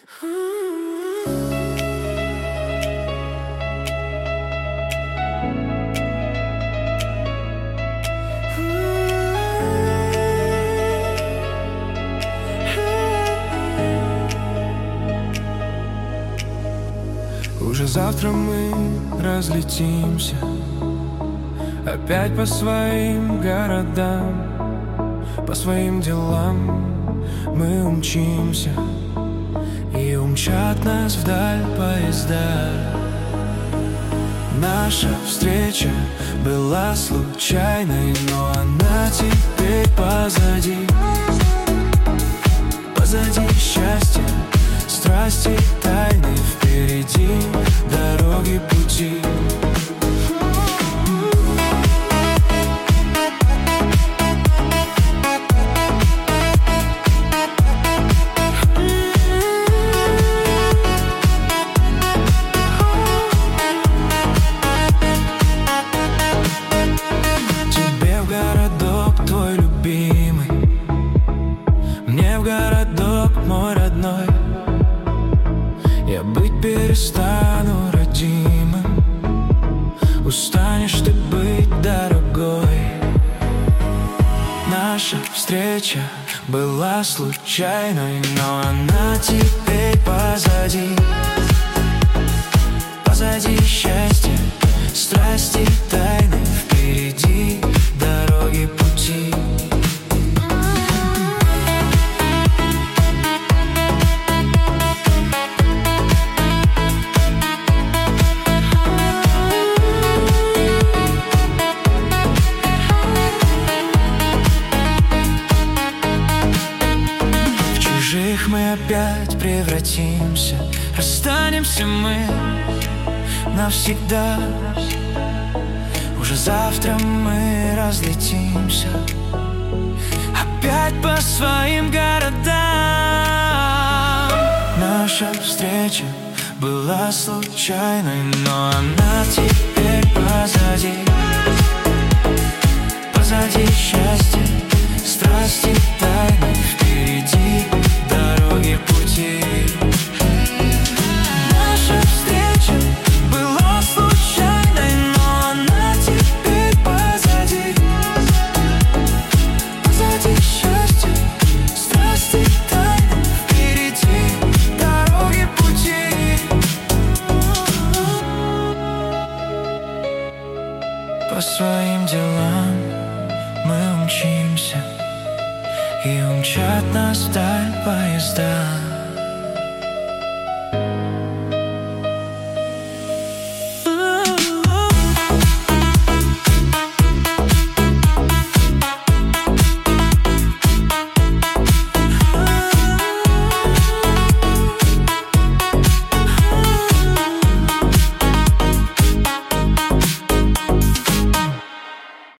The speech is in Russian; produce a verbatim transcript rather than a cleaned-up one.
Уже завтра мы разлетимся опять по своим городам, по своим делам мы умчимся, и умчат нас вдаль поезда. Наша встреча была случайной, но она теперь позади. Позади счастья, страсти, тайны, впереди дороги, пути. Тебе в городок твой любимый, мне в городок мой родной. Я быть перестану родимым, устанешь ты быть дорогой. Наша встреча была случайной, но она теперь позади. Позади счастья, страсти, тайны, впереди дороги, пути. Мы опять превратимся, расстанемся мы навсегда. Уже завтра мы разлетимся опять по своим городам. Наша встреча была случайной, но она теперь позади. Позади счастья, страсти, тайны, впереди дороги, пути. Наша встреча была случайной, но она теперь позади. Позади счастья, страсти, тайны, впереди дороги, пути. По своим делам мы умчимся, и умчат нас вдаль поезда.